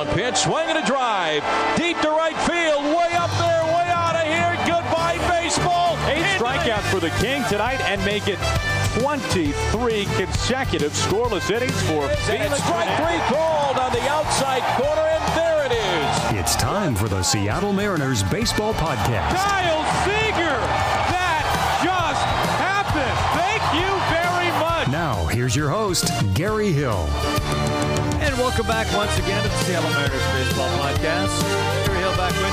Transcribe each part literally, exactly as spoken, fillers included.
one pitch, swing and a drive, deep to right field, way up there, way out of here. Goodbye, baseball. Eight strikeouts for the King tonight and make it twenty-three consecutive scoreless innings for Felix. Strike three called on the outside corner, and there it is. It's time for the Seattle Mariners Baseball Podcast. Kyle Seager! That just happened! Thank you very much! Now, here's your host, Gary Hill. And welcome back once again to the Seattle Mariners Baseball Podcast. Gary Hill back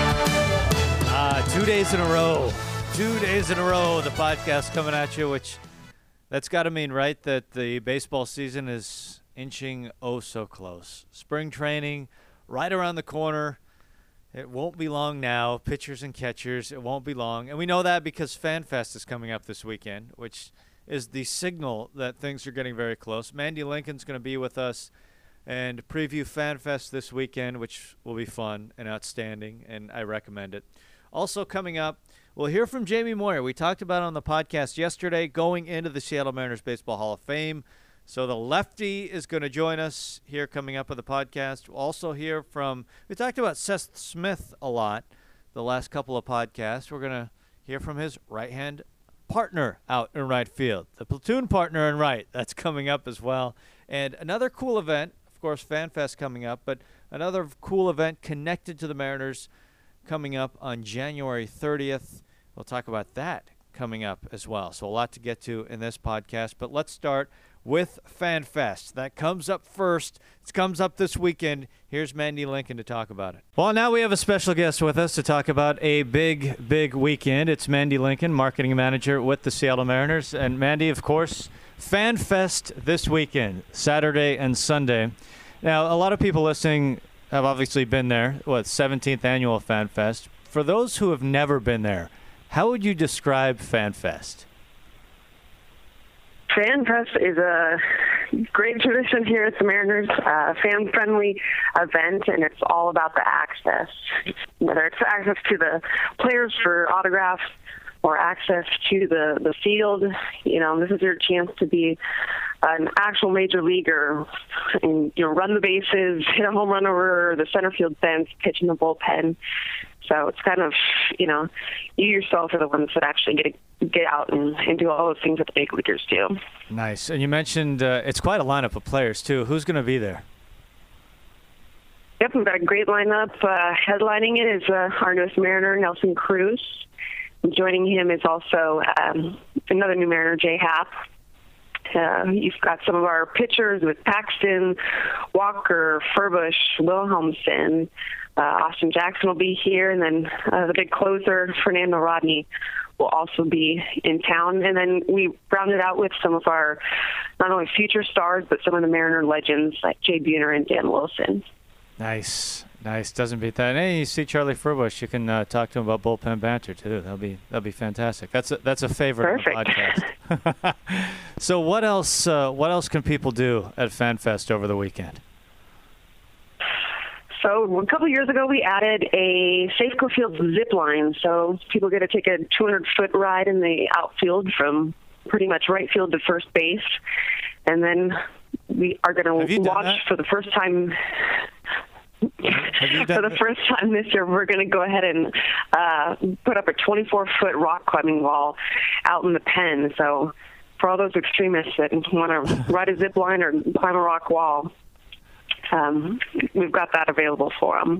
with you. Uh, two days in a row. Two days in a row, the podcast coming at you, which that's got to mean, right, that the baseball season is inching oh so close. Spring training right around the corner. It won't be long now. Pitchers and catchers, it won't be long. And we know that because FanFest is coming up this weekend, which is the signal that things are getting very close. Mandy Lincoln's going to be with us and preview FanFest this weekend, which will be fun and outstanding, and I recommend it. Also coming up, we'll hear from Jamie Moyer. We talked about it on the podcast yesterday, going into the Seattle Mariners Baseball Hall of Fame. So the lefty is going to join us here coming up on the podcast. We'll also hear from, we talked about Seth Smith a lot the last couple of podcasts. We're going to hear from his right-hand partner out in right field, the platoon partner in right. That's coming up as well. And another cool event, of course, FanFest coming up, but another cool event connected to the Mariners coming up on January thirtieth. We'll talk about that coming up as well. So a lot to get to in this podcast, but let's start with FanFest. That comes up first. It comes up this weekend. Here's Mandy Lincoln to talk about it. Well, now we have a special guest with us to talk about a big, big weekend. It's Mandy Lincoln, marketing manager with the Seattle Mariners. And Mandy, of course, FanFest this weekend, Saturday and Sunday. Now, a lot of people listening have obviously been there, what, seventeenth annual FanFest. For those who have never been there, how would you describe FanFest? FanFest is a great tradition here at the Mariners, uh, fan-friendly event, and it's all about the access, whether it's access to the players for autographs or access to the, the field. You know, this is your chance to be an actual major leaguer and, you know, run the bases, hit a home run over the center field fence, pitch in the bullpen. So it's kind of, you know, you yourself are the ones that actually get to get out and, and do all those things that the big leaguers do. Nice. And you mentioned uh, it's quite a lineup of players, too. Who's going to be there? Yep, we've got a great lineup. Uh, headlining it is uh, our newest Mariner, Nelson Cruz. Joining him is also um, another new Mariner, Jay Happ. Uh, you've got some of our pitchers with Paxton, Walker, Furbush, Wilhelmsen. Uh, Austin Jackson will be here, and then uh, the big closer, Fernando Rodney, will also be in town. And then we rounded out with some of our not only future stars, but some of the Mariner legends like Jay Buhner and Dan Wilson. Nice. Nice. Doesn't beat that. And hey, you see Charlie Furbush, you can uh, talk to him about bullpen banter, too. That'll be that'll be fantastic. That's a, that's a favorite Perfect. of the podcast. So what else, uh, what else can people do at FanFest over the weekend? So a couple years ago, we added a Safeco Field zip line. So people get to take a two hundred foot ride in the outfield from pretty much right field to first base. And then we are going to watch for the first time. For the first time this year, we're going to go ahead and uh, put up a twenty-four foot rock climbing wall out in the pen. So for all those extremists that want to ride a zip line or climb a rock wall, Um, we've got that available for them.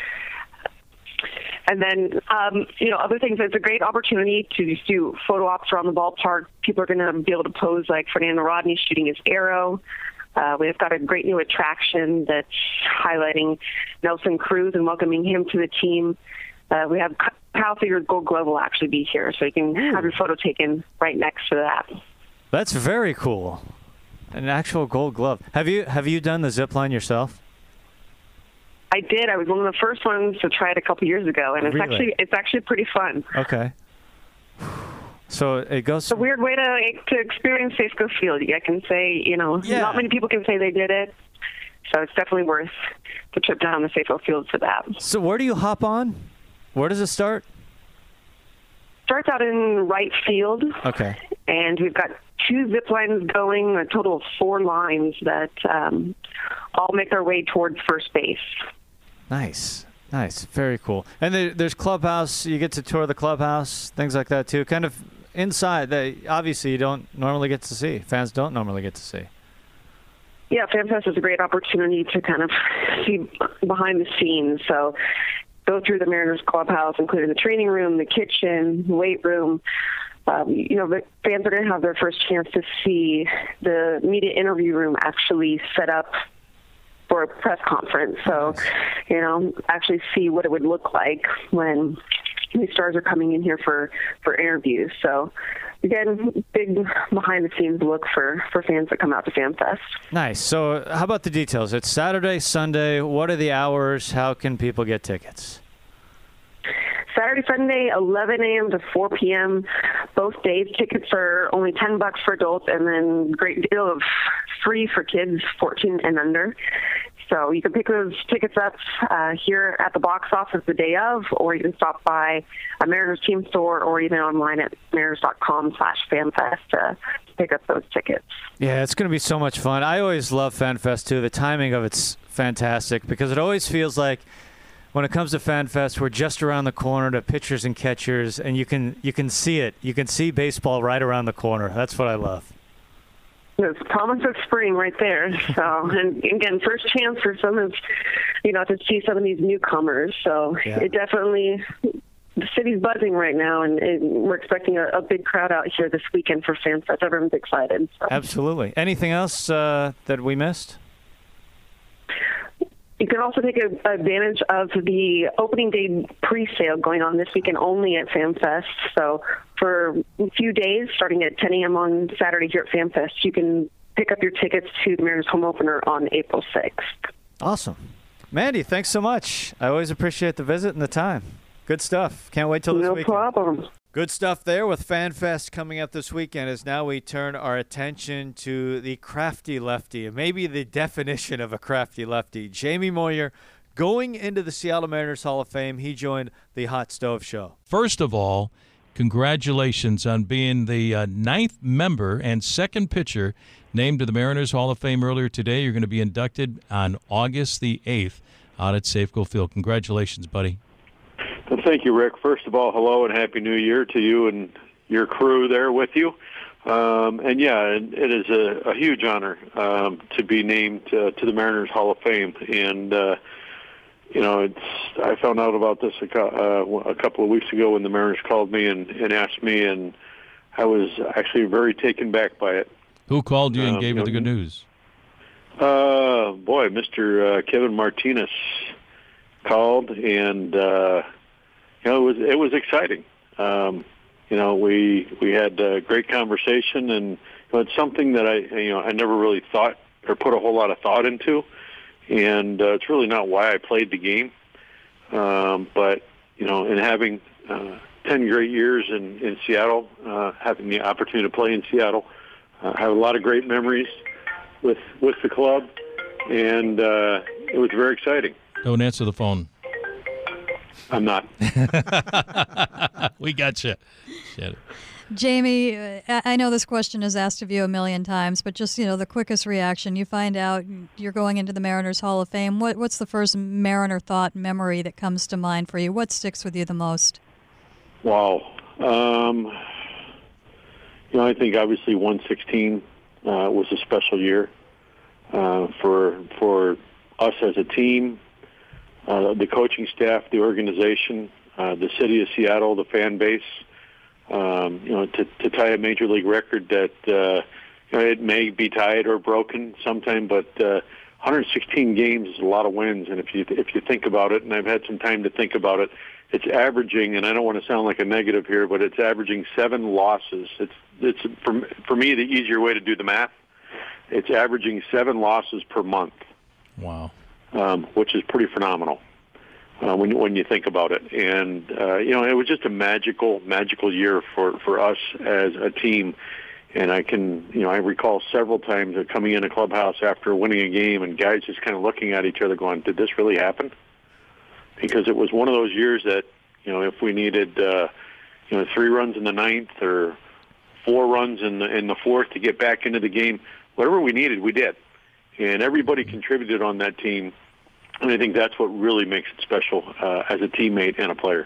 And then, um, you know, other things, it's a great opportunity to just do photo ops around the ballpark. People are going to be able to pose like Fernando Rodney shooting his arrow. Uh, we've got a great new attraction that's highlighting Nelson Cruz and welcoming him to the team. Uh, we have Kyle Seager's Gold Glove will actually be here, so you can have your photo taken right next to that. That's very cool. An actual Gold Glove. Have you have you done the zip line yourself? I did. I was one of the first ones to try it a couple years ago, and it's Really? actually it's actually pretty fun. Okay. So it goes. It's a weird way to to experience Safeco Field. I can say, you know, Yeah. not many people can say they did it, so it's definitely worth the trip down to Safeco Field for that. So where do you hop on? Where does it start? Starts out in right field. Okay. And we've got two zip lines going, a total of four lines that um, all make their way towards first base. Nice. Nice. Very cool. And there, there's clubhouse. You get to tour the clubhouse, things like that, too. Kind of inside that obviously you don't normally get to see. Fans don't normally get to see. Yeah, FanFest is a great opportunity to kind of see behind the scenes. So go through the Mariners clubhouse, including the training room, the kitchen, the weight room. Um, you know, the fans are going to have their first chance to see the media interview room actually set up for a press conference. So, you know, actually see what it would look like when these stars are coming in here for, for interviews. So, again, big behind-the-scenes look for, for fans that come out to FanFest. Nice. So how about the details? It's Saturday, Sunday. What are the hours? How can people get tickets? Saturday, Sunday, eleven a.m. to four p.m. Both days. Tickets are only ten bucks for adults, and then great deal of free for kids fourteen and under. So you can pick those tickets up uh, here at the box office the day of, or you can stop by a Mariners team store, or even online at mariners.com slash fanfest to pick up those tickets. Yeah, it's going to be so much fun. I always love FanFest, too. The timing of it's fantastic because it always feels like when it comes to FanFest, we're just around the corner to pitchers and catchers, and you can you can see it. You can see baseball right around the corner. That's what I love. It's the promise of spring right there. So, and again, first chance for some of, you know, to see some of these newcomers. So yeah. It definitely, the city's buzzing right now, and, and we're expecting a, a big crowd out here this weekend for FanFest. Everyone's excited. So. Absolutely. Anything else uh, that we missed? You can also take a, advantage of the opening day pre-sale going on this weekend only at FanFest. So for a few days, starting at ten a.m. on Saturday here at FanFest, you can pick up your tickets to the Mariners home opener on April sixth. Awesome. Mandy, thanks so much. I always appreciate the visit and the time. Good stuff. Can't wait till this no weekend. No problem. Good stuff there with FanFest coming up this weekend as now we turn our attention to the crafty lefty, maybe the definition of a crafty lefty. Jamie Moyer going into the Seattle Mariners Hall of Fame. He joined the Hot Stove Show. First of all, congratulations on being the uh, ninth member and second pitcher named to the Mariners Hall of Fame earlier today. You're going to be inducted on August the eighth out at Safeco Field. Congratulations, buddy. Well, thank you, Rick. First of all, hello and Happy New Year to you and your crew there with you. Um, and, yeah, it, it is a, a huge honor um, to be named uh, to the Mariners Hall of Fame. And, uh, you know, it's I found out about this a, uh, a couple of weeks ago when the Mariners called me and, and asked me, and I was actually very taken back by it. Who called you and um, gave you you the know, good news? Uh, boy, Mister Uh, Kevin Martinez called, and uh, you know, it was it was exciting. Um, you know, we we had a great conversation, and you know, it's something that I you know I never really thought or put a whole lot of thought into, and uh, it's really not why I played the game. Um, but you know, in having uh, ten great years in in Seattle, uh, having the opportunity to play in Seattle, uh, I have a lot of great memories with with the club, and uh, it was very exciting. Don't answer the phone. I'm not. We got you. Shit. Jamie, I know this question is asked of you a million times, but just, you know, the quickest reaction. You find out you're going into the Mariners Hall of Fame. What, what's the first Mariner thought, memory that comes to mind for you? What sticks with you the most? Wow. Um, you know, I think obviously one sixteen uh, was a special year uh, for for us as a team. Uh, the coaching staff, the organization, uh, the city of Seattle, the fan base, um, you know, to, to tie a major league record that, uh, you know, it may be tied or broken sometime, but uh, one hundred sixteen games is a lot of wins. And if you if you think about it, and I've had some time to think about it, it's averaging, and I don't want to sound like a negative here, but it's averaging seven losses. It's it's for for me the easier way to do the math. It's averaging seven losses per month. Wow. Um, which is pretty phenomenal uh, when when you think about it. And uh, you know, it was just a magical, magical year for, for us as a team. And I can, you know, I recall several times of coming in a clubhouse after winning a game, and guys just kind of looking at each other, going, "Did this really happen?" Because it was one of those years that, you know, if we needed, uh, you know, three runs in the ninth or four runs in the in the fourth to get back into the game. Whatever we needed, we did, and everybody contributed on that team. And I think that's what really makes it special uh, as a teammate and a player.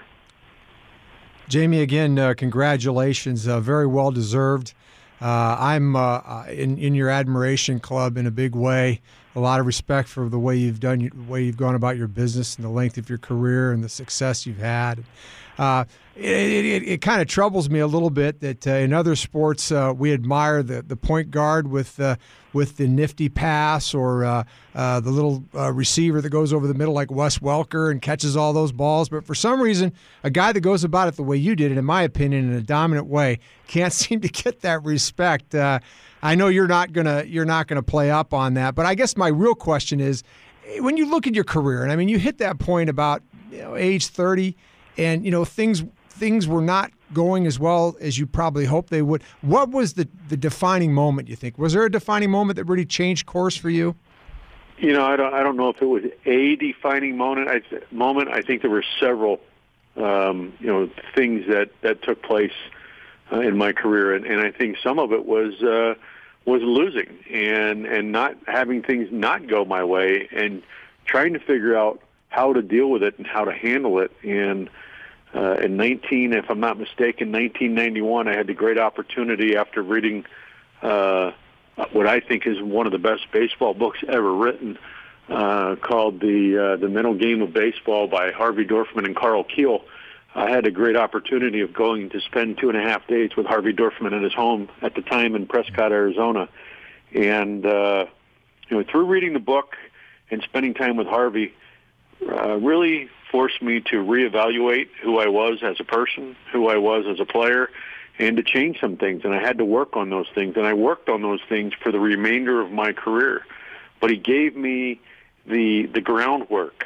Jamie, again, uh, congratulations. Uh, very well deserved. Uh, I'm uh, in in your admiration club in a big way. A lot of respect for the way you've done, the way you've gone about your business, and the length of your career, and the success you've had. Uh, it it, it kind of troubles me a little bit that uh, in other sports uh, we admire the, the point guard with uh, with the nifty pass, or uh, uh, the little uh, receiver that goes over the middle like Wes Welker and catches all those balls. But for some reason, a guy that goes about it the way you did it, in my opinion, in a dominant way, can't seem to get that respect. Uh, I know you're not gonna you're not gonna play up on that, but I guess my real question is, when you look at your career, and I mean, you hit that point about, you know, age thirty, and you know things things were not going as well as you probably hoped they would. What was the the defining moment, you think? Was there a defining moment that really changed course for you? You know, I don't I don't know if it was a defining moment. I moment. I think there were several, um, you know, things that that took place Uh, in my career, and, and I think some of it was uh, was losing and and not having things not go my way, and trying to figure out how to deal with it and how to handle it. And uh, in nineteen, if I'm not mistaken, nineteen ninety-one, I had the great opportunity after reading uh, what I think is one of the best baseball books ever written, uh, called the uh, the Mental Game of Baseball by Harvey Dorfman and Carl Keel. I had a great opportunity of going to spend two and a half days with Harvey Dorfman at his home at the time in Prescott, Arizona. And, uh, you know, through reading the book and spending time with Harvey, uh, really forced me to reevaluate who I was as a person, who I was as a player, and to change some things. And I had to work on those things. And I worked on those things for the remainder of my career. But he gave me the the groundwork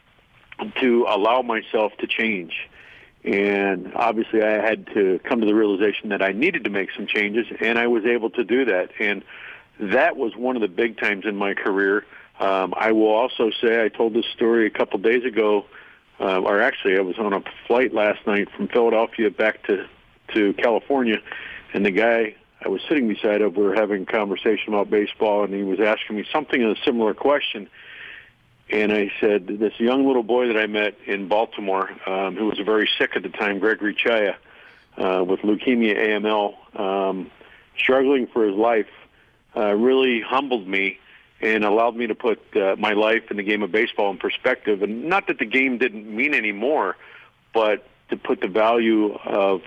to allow myself to change. And obviously I had to come to the realization that I needed to make some changes, and I was able to do that. And that was one of the big times in my career. Um, I will also say, I told this story a couple days ago, uh, or actually I was on a flight last night from Philadelphia back to, to California, and the guy I was sitting beside of, we were having a conversation about baseball, and he was asking me something of a similar question. And I said, this young little boy that I met in Baltimore, um, who was very sick at the time, Gregory Chaya, uh, with leukemia A M L, um, struggling for his life, uh, really humbled me and allowed me to put uh, my life in the game of baseball in perspective. And not that the game didn't mean any more, but to put the value of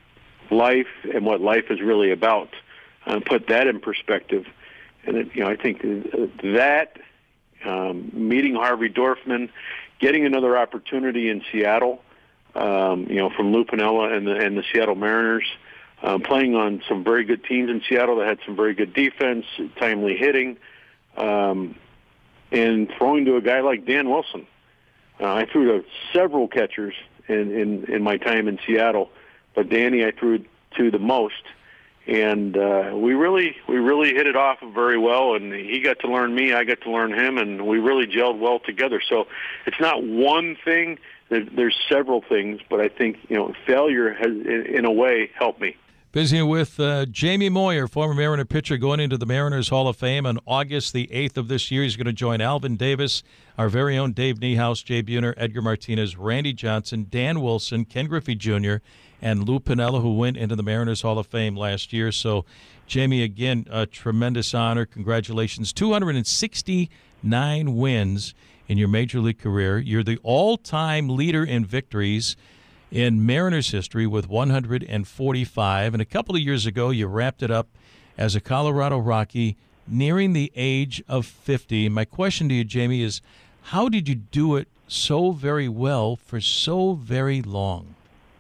life and what life is really about, uh, put that in perspective. And, it, you know, I think that... Um, meeting Harvey Dorfman, getting another opportunity in Seattle, um, you know, from Lou Piniella and the, and the Seattle Mariners, uh, playing on some very good teams in Seattle that had some very good defense, timely hitting, um, and throwing to a guy like Dan Wilson. Uh, I threw to several catchers in, in, in my time in Seattle, but Danny I threw to the most. And uh, we really we really hit it off very well, and he got to learn me, I got to learn him, and we really gelled well together. So it's not one thing, there's several things, but I think, you know, failure has, in a way, helped me. Visiting with uh, Jamie Moyer, former Mariner pitcher, going into the Mariners Hall of Fame on August the eighth of this year. He's going to join Alvin Davis, our very own Dave Niehaus, Jay Buhner, Edgar Martinez, Randy Johnson, Dan Wilson, Ken Griffey Junior, and Lou Piniella, who went into the Mariners Hall of Fame last year. So, Jamie, again, a tremendous honor. Congratulations. two hundred sixty-nine wins in your Major League career. You're the all-time leader in victories in Mariners history with one hundred forty-five. And a couple of years ago, you wrapped it up as a Colorado Rocky, nearing the age of fifty. My question to you, Jamie, is how did you do it so very well for so very long?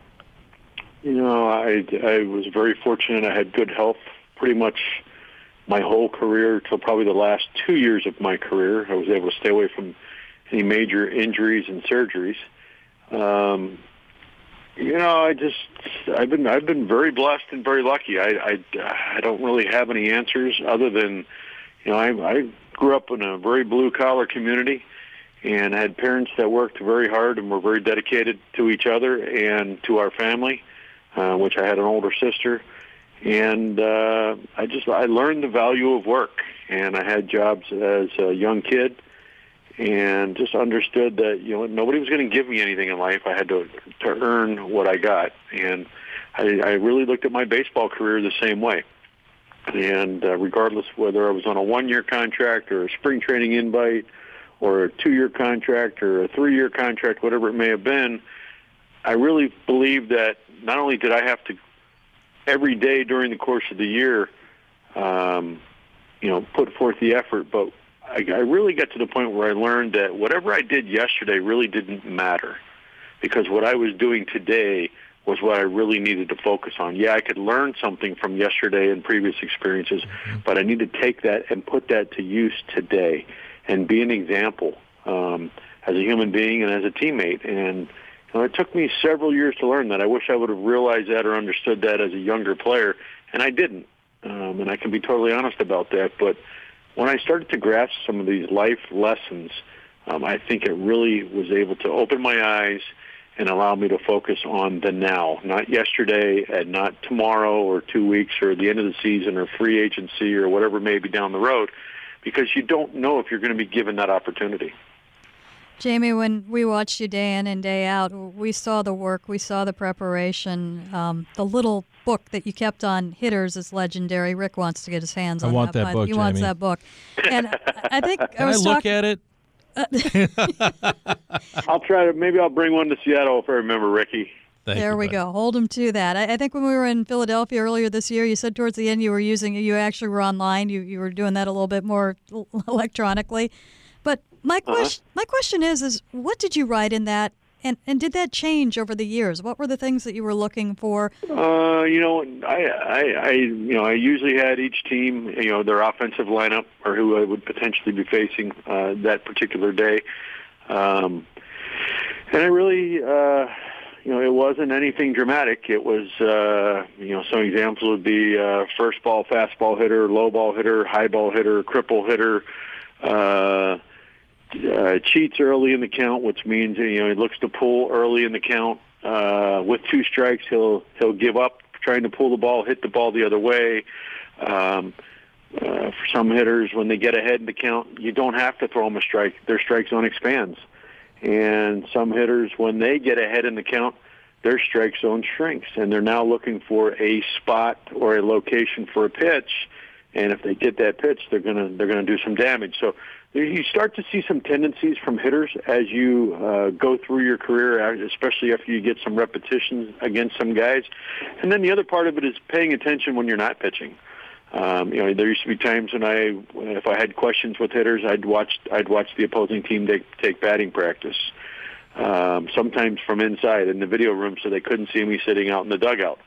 You know, I, I was very fortunate. I had good health pretty much my whole career till probably the last two years of my career. I was able to stay away from any major injuries and surgeries. Um, you know, I just I've been I've been very blessed and very lucky. I I, I don't really have any answers other than, you know, I, I grew up in a very blue collar community, and I had parents that worked very hard and were very dedicated to each other and to our family. Uh, which I had an older sister, And uh, I just I learned the value of work, and I had jobs as a young kid, and just understood that you know nobody was going to give me anything in life. I had to to earn what I got, and I, I really looked at my baseball career the same way. And uh, regardless whether I was on a one-year contract or a spring training invite, or a two-year contract or a three-year contract, whatever it may have been, I really believed that not only did I have to every day during the course of the year, um, you know, put forth the effort, but I, I really got to the point where I learned that whatever I did yesterday really didn't matter, because what I was doing today was what I really needed to focus on. Yeah, I could learn something from yesterday and previous experiences, but I need to take that and put that to use today and be an example um, as a human being and as a teammate. And you know, it took me several years to learn that. I wish I would have realized that or understood that as a younger player, and I didn't. Um, and I can be totally honest about that. But when I started to grasp some of these life lessons, um, I think it really was able to open my eyes and allow me to focus on the now, not yesterday and not tomorrow or two weeks or the end of the season or free agency or whatever may be down the road, because you don't know if you're going to be given that opportunity. Jamie, when we watched you day in and day out, we saw the work, we saw the preparation. Um, the little book that you kept on hitters is legendary. Rick wants to get his hands on I want that. that book, He wants Jamie. that book. And I think I Can I was look talking, at it? I'll try to, maybe I'll bring one to Seattle if I remember, Ricky. Thank there you, we buddy. go. Hold him to that. I, I think when we were in Philadelphia earlier this year, you said towards the end you were using, you actually were online. You you were doing that a little bit more electronically. But my question, uh-huh. my question is, is what did you write in that, and, and did that change over the years? What were the things that you were looking for? Uh, you know, I, I, I, you know, I usually had each team, you know, their offensive lineup or who I would potentially be facing uh, that particular day, um, and I really, uh, you know, it wasn't anything dramatic. It was, uh, you know, some examples would be uh, first ball, fastball hitter, low ball hitter, high ball hitter, cripple hitter. Uh, Uh, cheats early in the count, which means you know he looks to pull early in the count. Uh, with two strikes, he'll he'll give up trying to pull the ball, hit the ball the other way. Um, uh, for some hitters, when they get ahead in the count, you don't have to throw them a strike. Their strike zone expands. And some hitters, when they get ahead in the count, their strike zone shrinks, and they're now looking for a spot or a location for a pitch. And if they get that pitch, they're gonna they're gonna do some damage. So you start to see some tendencies from hitters as you uh, go through your career, especially after you get some repetitions against some guys. And then the other part of it is paying attention when you're not pitching. Um, you know, there used to be times when I, if I had questions with hitters, I'd watch I'd watch the opposing team take, take batting practice. Um, sometimes from inside in the video room, so they couldn't see me sitting out in the dugout.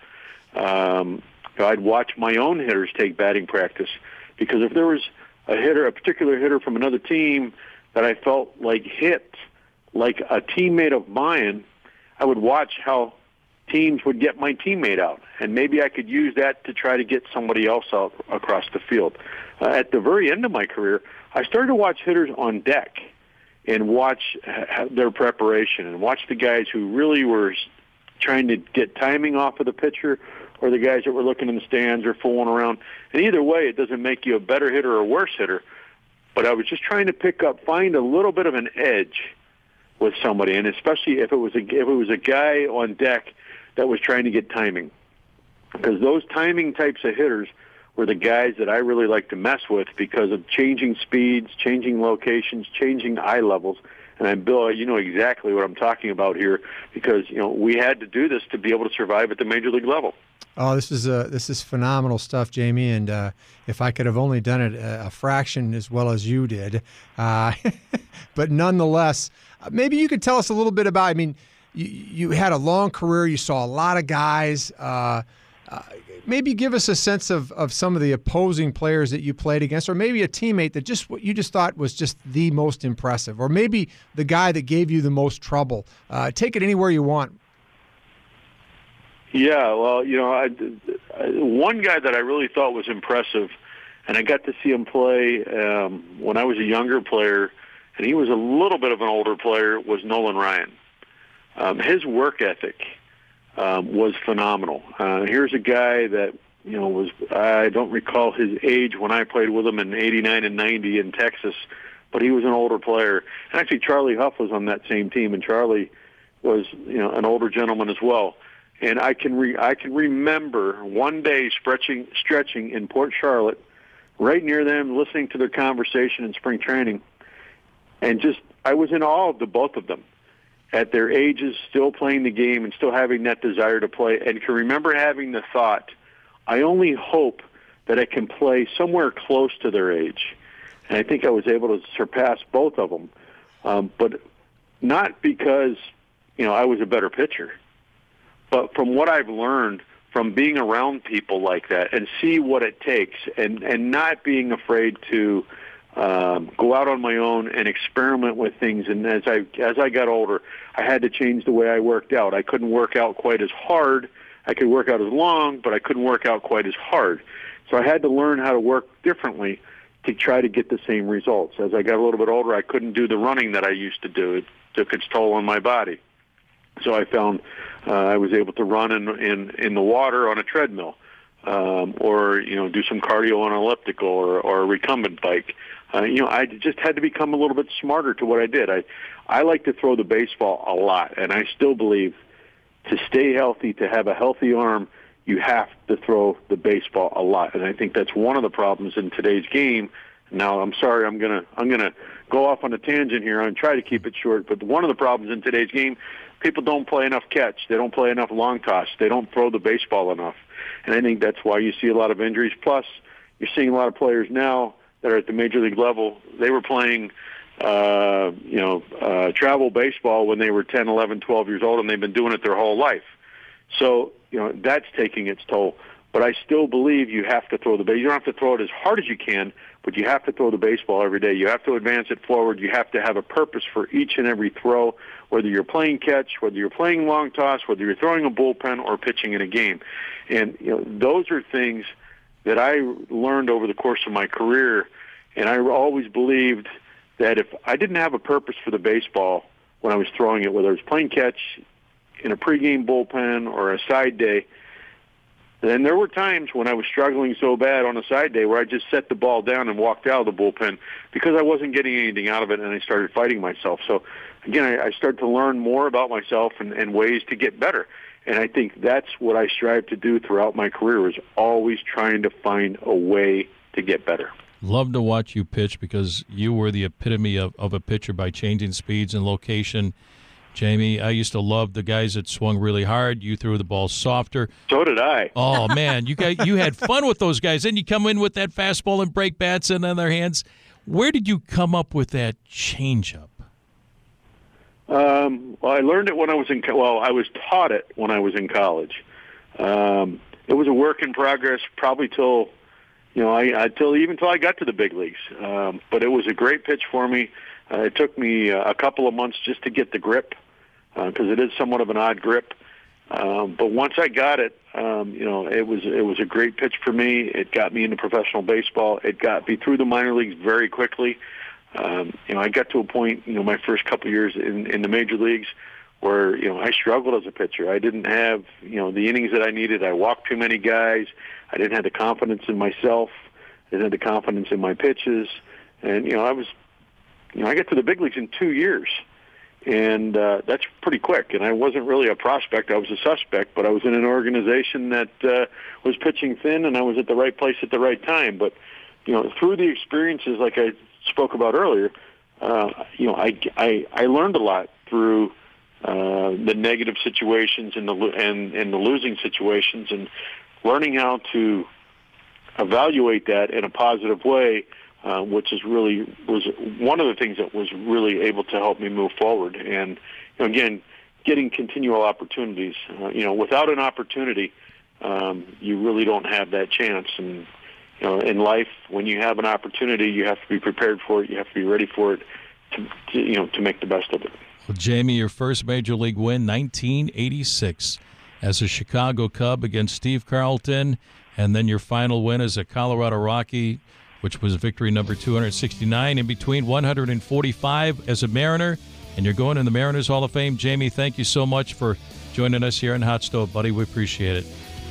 Um, I'd watch my own hitters take batting practice, because if there was a hitter, a particular hitter from another team that I felt like hit like a teammate of mine, I would watch how teams would get my teammate out, and maybe I could use that to try to get somebody else out across the field. Uh, at the very end of my career, I started to watch hitters on deck and watch uh, their preparation and watch the guys who really were trying to get timing off of the pitcher, or the guys that were looking in the stands or fooling around. And either way, it doesn't make you a better hitter or a worse hitter. But I was just trying to pick up, find a little bit of an edge with somebody, and especially if it was a if it was a guy on deck that was trying to get timing, because those timing types of hitters were the guys that I really like to mess with because of changing speeds, changing locations, changing eye levels. And I, Bill, you know exactly what I'm talking about here, because you know we had to do this to be able to survive at the major league level. Oh, this is uh, this is phenomenal stuff, Jamie. And uh, if I could have only done it a, a fraction as well as you did, uh, but nonetheless, maybe you could tell us a little bit about. I mean, you, you had a long career. You saw a lot of guys. Uh, uh, maybe give us a sense of, of some of the opposing players that you played against, or maybe a teammate that just what you just thought was just the most impressive, or maybe the guy that gave you the most trouble. Uh, take it anywhere you want. Yeah, well, you know, I, I, one guy that I really thought was impressive, and I got to see him play um, when I was a younger player, and he was a little bit of an older player, was Nolan Ryan. Um, his work ethic um, was phenomenal. Uh, here's a guy that you know, was I don't recall his age when I played with him in eighty-nine and ninety in Texas, but he was an older player. And actually, Charlie Huff was on that same team, and Charlie was, you know, an older gentleman as well. And I can re- I can remember one day stretching stretching in Port Charlotte, right near them, listening to their conversation in spring training, and just I was in awe of the both of them at their ages, still playing the game and still having that desire to play. And can remember having the thought, I only hope that I can play somewhere close to their age. And I think I was able to surpass both of them, um, but not because, you know, I was a better pitcher, but from what I've learned from being around people like that and see what it takes, and, and not being afraid to um, go out on my own and experiment with things. And as I as I got older, I had to change the way I worked out. I couldn't work out quite as hard. I could work out as long, but I couldn't work out quite as hard. So I had to learn how to work differently to try to get the same results. As I got a little bit older, I couldn't do the running that I used to do. It took its toll on my body. So I found uh, I was able to run in, in, in the water on a treadmill, um, or, you know, do some cardio on an elliptical or, or a recumbent bike. Uh, you know, I just had to become a little bit smarter to what I did. I, I like to throw the baseball a lot, and I still believe to stay healthy, to have a healthy arm, you have to throw the baseball a lot. And I think that's one of the problems in today's game. Now, I'm sorry, I'm gonna I'm gonna go off on a tangent here and try to keep it short. But one of the problems in today's game, people don't play enough catch. They don't play enough long toss. They don't throw the baseball enough. And I think that's why you see a lot of injuries. Plus, you're seeing a lot of players now that are at the major league level. They were playing, uh, you know, uh, travel baseball when they were ten, eleven, twelve years old, and they've been doing it their whole life. So, you know, that's taking its toll. But I still believe you have to throw the ball. You don't have to throw it as hard as you can, but you have to throw the baseball every day. You have to advance it forward. You have to have a purpose for each and every throw, whether you're playing catch, whether you're playing long toss, whether you're throwing a bullpen or pitching in a game. And, you know, those are things that I learned over the course of my career, and I always believed that if I didn't have a purpose for the baseball when I was throwing it, whether I was playing catch in a pregame bullpen or a side day, then there were times when I was struggling so bad on a side day where I just set the ball down and walked out of the bullpen because I wasn't getting anything out of it, and I started fighting myself. So, again, I, I started to learn more about myself and, and ways to get better. And I think that's what I strive to do throughout my career, is always trying to find a way to get better. Love to watch you pitch because you were the epitome of, of a pitcher by changing speeds and location. Jamie, I used to love the guys that swung really hard. You threw the ball softer. So did I. Oh, man, you guys, you had fun with those guys. Then you come in with that fastball and break bats in their hands. Where did you come up with that changeup? Um, well, I learned it when I was in, well, I was taught it when I was in college. Um, it was a work in progress probably till, you know, I, I till even till I got to the big leagues. Um, but it was a great pitch for me. Uh, it took me uh, a couple of months just to get the grip, because uh, it is somewhat of an odd grip. Um, but once I got it, um, you know, it was it was a great pitch for me. It got me into professional baseball. It got me through the minor leagues very quickly. Um, you know, I got to a point, you know, my first couple of years in, in the major leagues where, you know, I struggled as a pitcher. I didn't have, you know, the innings that I needed. I walked too many guys. I didn't have the confidence in myself. I didn't have the confidence in my pitches. And, you know, I was, you know, I got to the big leagues in two years. And uh, that's pretty quick. And I wasn't really a prospect. I was a suspect, but I was in an organization that uh, was pitching thin, and I was at the right place at the right time. But, you know, through the experiences like I spoke about earlier, uh, you know, I, I, I learned a lot through uh, the negative situations and the and, and the losing situations, and learning how to evaluate that in a positive way, uh, which is really was one of the things that was really able to help me move forward. And, you know, again, getting continual opportunities. Uh, you know, without an opportunity, um, you really don't have that chance. And, you know, in life, when you have an opportunity, you have to be prepared for it. You have to be ready for it to, to you know, to make the best of it. Well, Jamie, your first major league win, nineteen eighty-six, as a Chicago Cub against Steve Carlton, and then your final win as a Colorado Rocky, which was victory number two hundred sixty-nine, in between one hundred forty-five as a Mariner, and you're going in the Mariners Hall of Fame. Jamie, thank you so much for joining us here on Hot Stove, buddy. We appreciate it.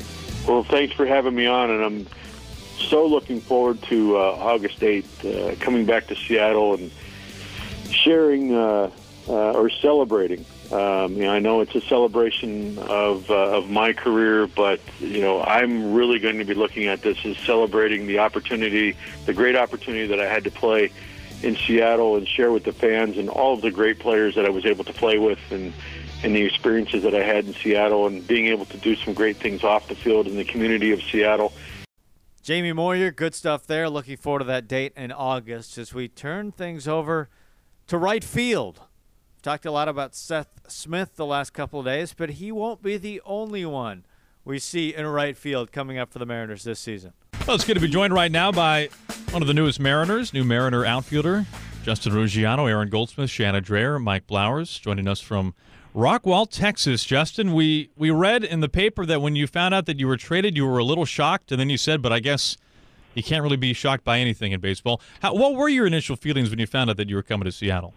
Well, thanks for having me on, and I'm so looking forward to uh, August eighth, uh, coming back to Seattle and sharing uh, uh, or celebrating. Um, you know, I know it's a celebration of uh, of my career, but you know, I'm really going to be looking at this as celebrating the opportunity, the great opportunity that I had to play in Seattle and share with the fans and all of the great players that I was able to play with, and and the experiences that I had in Seattle, and being able to do some great things off the field in the community of Seattle. Jamie Moyer, good stuff there. Looking forward to that date in August as we turn things over to right field. Talked a lot about Seth Smith the last couple of days, but he won't be the only one we see in right field coming up for the Mariners this season. Well, it's good to be joined right now by one of the newest Mariners, new Mariner outfielder, Justin Ruggiano, Aaron Goldsmith, Shanna Dreher, Mike Blowers, joining us from Rockwall, Texas. Justin, we, we read in the paper that when you found out that you were traded, you were a little shocked, and then you said, but I guess you can't really be shocked by anything in baseball. How, what were your initial feelings when you found out that you were coming to Seattle?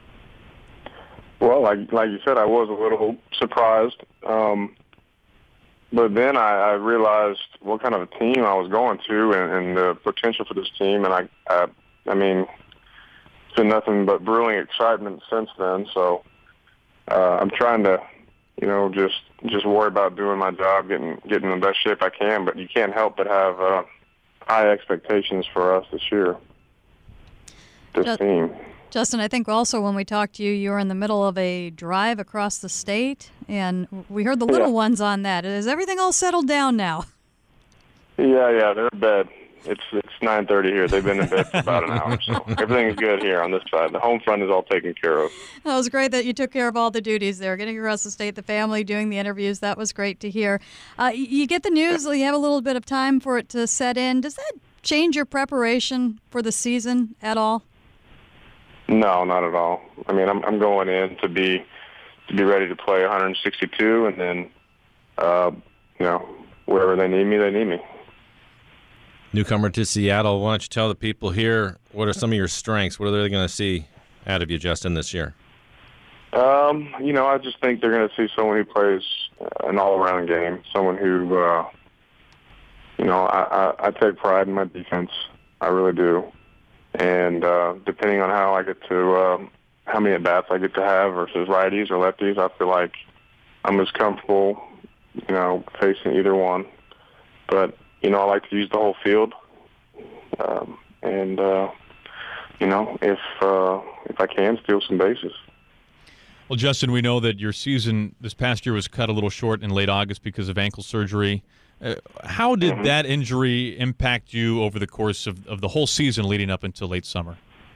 Well, like like you said, I was a little surprised. Um, but then I, I realized what kind of a team I was going to, and, and the potential for this team. And I, I, I mean, it's been nothing but brewing excitement since then. So uh, I'm trying to, you know, just just worry about doing my job, getting getting in the best shape I can. But you can't help but have uh, high expectations for us this year. This Just- team. Justin, I think also when we talked to you, you were in the middle of a drive across the state, and we heard the little Yeah. ones on that. Is everything all settled down now? Yeah, yeah, they're in bed. It's it's nine thirty here. They've been in bed for about an hour, so everything's good here on this side. The home front is all taken care of. That was great that you took care of all the duties there, getting across the state, the family, doing the interviews. That was great to hear. Uh, y- you get the news, you have a little bit of time for it to set in. Does that change your preparation for the season at all? No, not at all. I mean, I'm I'm going in to be to be ready to play one sixty-two, and then uh, you know, wherever they need me, they need me. Newcomer to Seattle, why don't you tell the people here what are some of your strengths? What are they going to see out of you, Justin, this year? Um, you know, I just think they're going to see someone who plays an all-around game, someone who, uh, you know, I, I, I take pride in my defense. I really do. And uh, depending on how I get to, uh, how many at-bats I get to have versus righties or lefties, I feel like I'm as comfortable, you know, facing either one. But, you know, I like to use the whole field. Um, and, uh, you know, if uh, if I can, steal some bases. Well, Justin, we know that your season this past year was cut a little short in late August because of ankle surgery. Uh, how did Mm-hmm. that injury impact you over the course of, of the whole season leading up until late summer?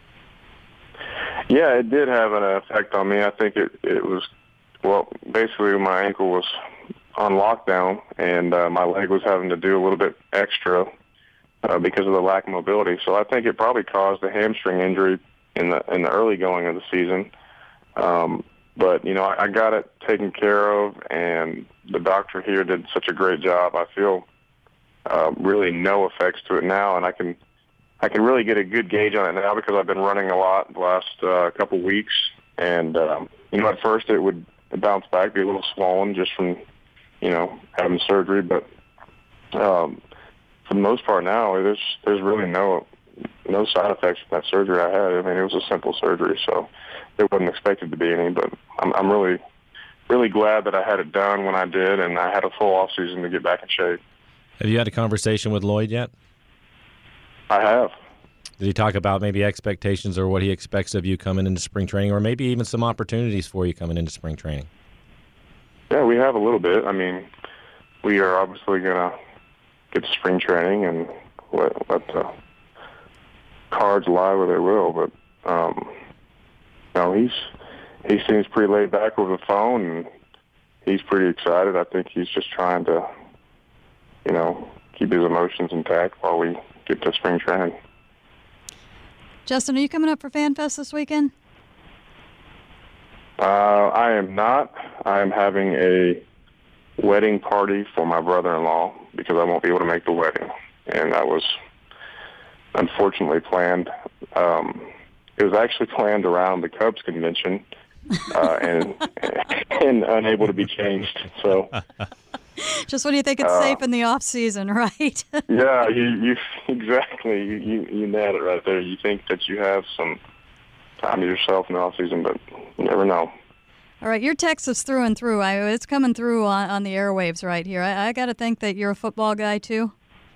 Yeah, it did have an effect on me. I think it, it was, well, basically my ankle was on lockdown, and uh, my leg was having to do a little bit extra uh, because of the lack of mobility. So I think it probably caused a hamstring injury in the in the early going of the season. Um, but, you know, I, I got it taken care of, and the doctor here did such a great job. I feel uh, really no effects to it now, and I can I can really get a good gauge on it now because I've been running a lot the last uh, couple weeks. And, um, you know, at first it would bounce back, be a little swollen just from, you know, having surgery. But um, for the most part now, there's there's really no no side effects from that surgery I had. I mean, it was a simple surgery, so there wasn't expected to be any. But I'm, I'm really, really glad that I had it done when I did, and I had a full off season to get back in shape. Have you had a conversation with Lloyd yet? I have. Did he talk about maybe expectations or what he expects of you coming into spring training, or maybe even some opportunities for you coming into spring training? Yeah, we have a little bit. I mean, we are obviously going to get to spring training and let, let the cards lie where they will. But, um, you know, he's, he seems pretty laid back over the phone, and he's pretty excited. I think he's just trying to, you know, keep his emotions intact while we get to spring training. Justin, are you coming up for FanFest this weekend? Uh, I am not. I am having a wedding party for my brother-in-law because I won't be able to make the wedding. And that was unfortunately planned. Um, it was actually planned around the Cubs convention uh, and and unable to be changed. So Just when you think it's Uh, safe in the off season, right? Yeah, you, you exactly. You, you you nailed it right there. You think that you have some time to yourself in the off season, but you never know. All right, your text is through and through. I, it's coming through on, on the airwaves right here. I, I got to think that you're a football guy too.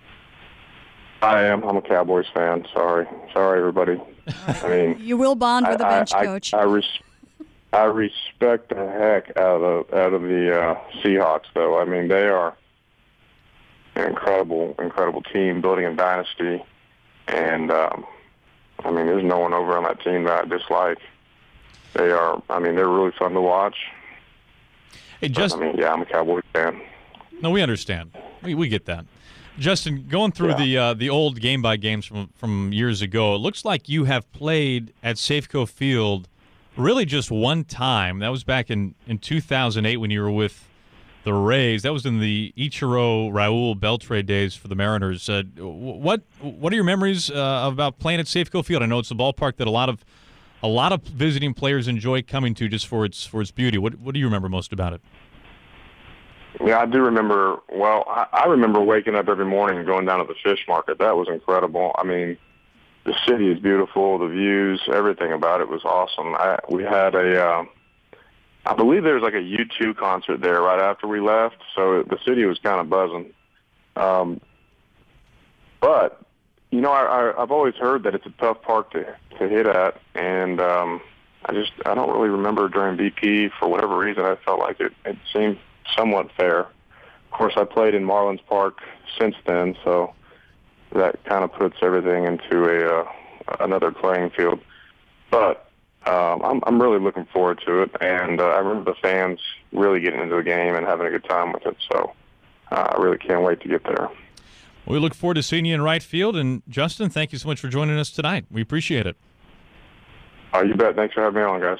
I am. I'm a Cowboys fan. Sorry, sorry, everybody. I mean, You will bond with the I, bench I, coach. I, I, res- I respect the heck out of out of the uh, Seahawks, though. I mean, they are an incredible, incredible team building a dynasty, and um, I mean, there's no one over on that team that I dislike. They are. I mean, they're really fun to watch. Hey, just I mean, yeah, I'm a Cowboys fan. No, we understand. We we get that. Justin, going through Yeah. the uh, the old game by games from from years ago, it looks like you have played at Safeco Field really just one time. That was back in, in two thousand eight when you were with the Rays. That was in the Ichiro Raul Beltre days for the Mariners. Uh, what what are your memories uh, about playing at Safeco Field? I know it's a ballpark that a lot of a lot of visiting players enjoy coming to just for its for its beauty. What what do you remember most about it? Yeah, I do remember. Well, I, I remember waking up every morning and going down to the fish market. That was incredible. I mean, the city is beautiful. The views, everything about it was awesome. I, we had a, uh, I believe there was like a U two concert there right after we left, so the city was kind of buzzing. Um, but you know, I, I, I've always heard that it's a tough park to to hit at, and um, I just I don't really remember during B P for whatever reason. I felt like it, it seemed somewhat fair. Of course, I played in Marlins Park since then, so that kind of puts everything into a uh, another playing field. But um, I'm I'm really looking forward to it, and uh, I remember the fans really getting into the game and having a good time with it. So uh, I really can't wait to get there. We look forward to seeing you in right field. And Justin, thank you so much for joining us tonight. We appreciate it. Oh, you bet. Thanks for having me on, guys.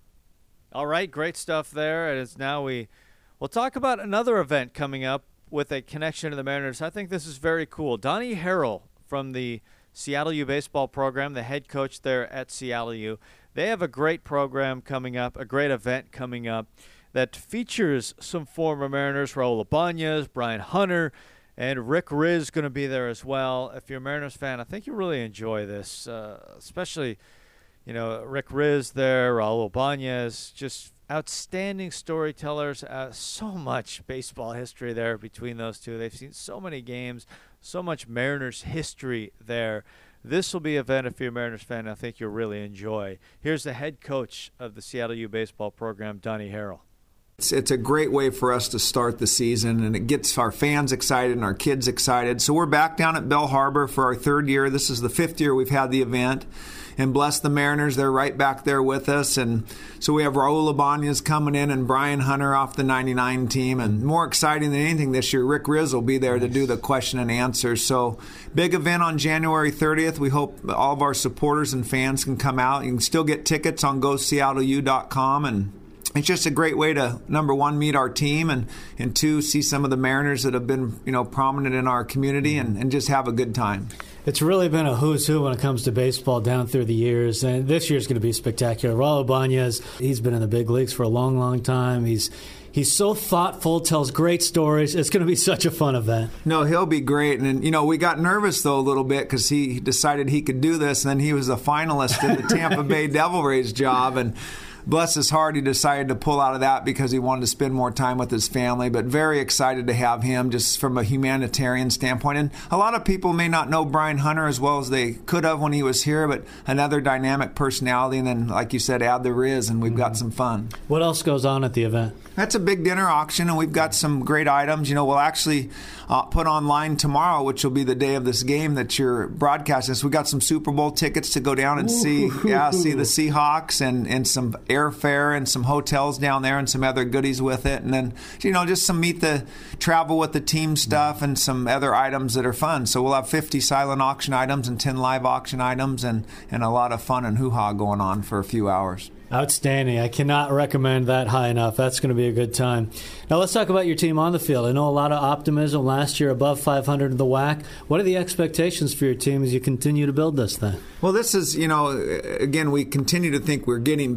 All right, great stuff there. And it's now we we'll talk about another event coming up with a connection to the Mariners. I think this is very cool. Donnie Harrell from the Seattle U baseball program, the head coach there at Seattle U. They have a great program coming up, a great event coming up that features some former Mariners, Raul Ibanez, Brian Hunter, and Rick Rizzs going to be there as well. If you're a Mariners fan, I think you really enjoy this, uh, especially, you know, Rick Rizzs there, Raul Ibanez, just outstanding storytellers. Uh, so much baseball history there between those two. They've seen so many games, so much Mariners history there. This will be an event, if you're a Mariners fan, I think you'll really enjoy. Here's the head coach of the Seattle U baseball program, Donnie Harrell. It's, it's a great way for us to start the season, and it gets our fans excited and our kids excited. So we're back down at Bell Harbor for our third year. This is the fifth year we've had the event. And bless the Mariners, they're right back there with us. And so we have Raul Ibanez coming in and Brian Hunter off the ninety-nine team. And more exciting than anything this year, Rick Rizzs will be there to do the question and answers. So big event on January thirtieth. We hope all of our supporters and fans can come out. You can still get tickets on go seattle u dot com, and it's just a great way to, number one, meet our team, and, and two, see some of the Mariners that have been, you know, prominent in our community, and, and just have a good time. It's really been a who's who when it comes to baseball down through the years, and this year's going to be spectacular. Raul Ibanez, he's been in the big leagues for a long, long time. He's he's so thoughtful, tells great stories. It's going to be such a fun event. No, he'll be great. And, you know, we got nervous, though, a little bit because he decided he could do this, and then he was a finalist in the Tampa Bay Devil Rays job, and bless his heart, he decided to pull out of that because he wanted to spend more time with his family. But very excited to have him just from a humanitarian standpoint. And a lot of people may not know Brian Hunter as well as they could have when he was here, but another dynamic personality. And then, like you said, add the Riz, and we've mm-hmm. got some fun. What else goes on at the event? That's a big dinner auction, and we've got some great items. You know, we'll actually uh, put online tomorrow, which will be the day of this game that you're broadcasting. So we got some Super Bowl tickets to go down and see, yeah, see the Seahawks, and, and some airfare and some hotels down there and some other goodies with it. And then, you know, just some meet the travel with the team stuff and some other items that are fun. So we'll have fifty silent auction items and ten live auction items, and, and a lot of fun and hoo-ha going on for a few hours. Outstanding. I cannot recommend that high enough. That's going to be a good time. Now let's talk about your team on the field. I know a lot of optimism last year, above five hundred in the W A C. What are the expectations for your team as you continue to build this thing? Well, this is, you know, again, we continue to think we're getting better, and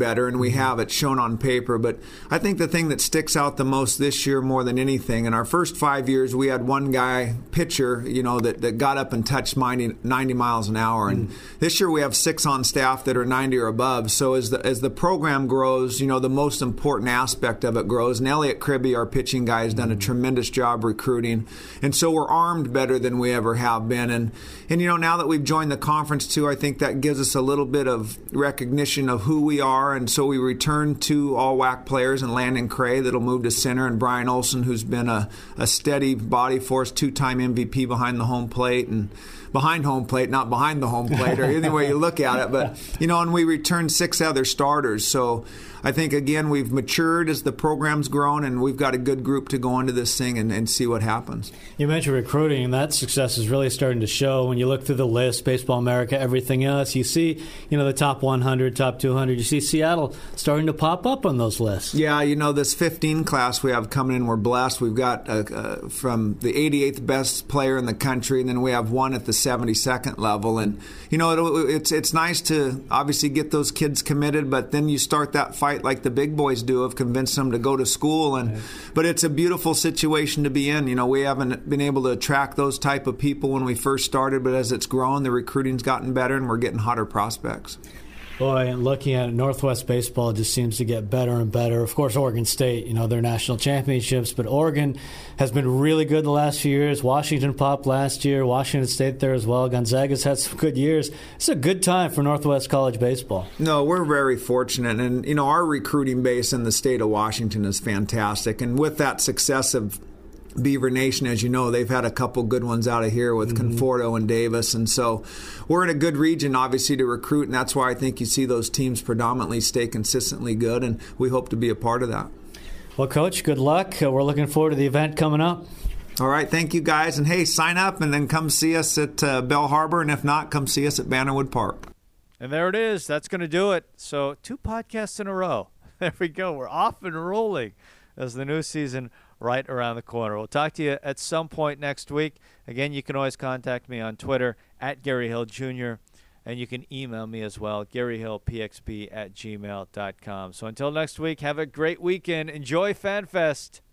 we have it shown on paper. But I think the thing that sticks out the most this year more than anything, in our first five years, we had one guy, pitcher, you know, that, that got up and touched ninety, ninety miles an hour. And mm. this year we have six on staff that are ninety or above. So as the as the program grows, you know, the most important aspect of it grows. And Elliot Kribbe, our pitching guy, has done a tremendous job recruiting. And so we're armed better than we ever have been. And, and you know, now that we've joined the conference too, I think that gives us a little bit of recognition of who we are. And so we return two all W A C players in Landon Cray that'll move to center, and Brian Olson, who's been a, a steady body force, two-time M V P behind the home plate, and behind home plate, not behind the home plate, or any way you look at it. But, you know, and we returned six other starters. So I think, again, we've matured as the program's grown, and we've got a good group to go into this thing and, and see what happens. You mentioned recruiting, and that success is really starting to show. When you look through the list, Baseball America, everything else, you see, you know, the top one hundred, top two hundred. You see Seattle starting to pop up on those lists. Yeah, you know, this fifteen class we have coming in, we're blessed. We've got uh, uh, from the eighty-eighth best player in the country, and then we have one at the seventy-second level. And, you know, it, it's it's nice to obviously get those kids committed, but then you start that fight like the big boys do of convincing them to go to school. And right. But it's a beautiful situation to be in. You know, we haven't been able to attract those type of people when we first started, but as it's grown, the recruiting's gotten better and we're getting hotter prospects. Boy, and looking at it, Northwest baseball just seems to get better and better. Of course, Oregon State, you know, their national championships, but Oregon has been really good the last few years. Washington popped last year, Washington State there as well. Gonzaga's had some good years. It's a good time for Northwest college baseball. No, we're very fortunate, and, you know, our recruiting base in the state of Washington is fantastic, and with that success of Beaver Nation, as you know, they've had a couple good ones out of here with mm-hmm. Conforto and Davis, and so we're in a good region, obviously, to recruit, and that's why I think you see those teams predominantly stay consistently good, and we hope to be a part of that. Well, Coach, good luck. Uh, we're looking forward to the event coming up. All right, thank you, guys, and hey, sign up and then come see us at uh, Bell Harbor, and if not, come see us at Bannerwood Park. And there it is. That's going to do it. So two podcasts in a row. There we go. We're off and rolling as the new season right around the corner. We'll talk to you at some point next week. Again, you can always contact me on Twitter at Gary Hill Junior, and you can email me as well, Gary Hill P X B at gmail dot com. So until next week, have a great weekend. Enjoy FanFest.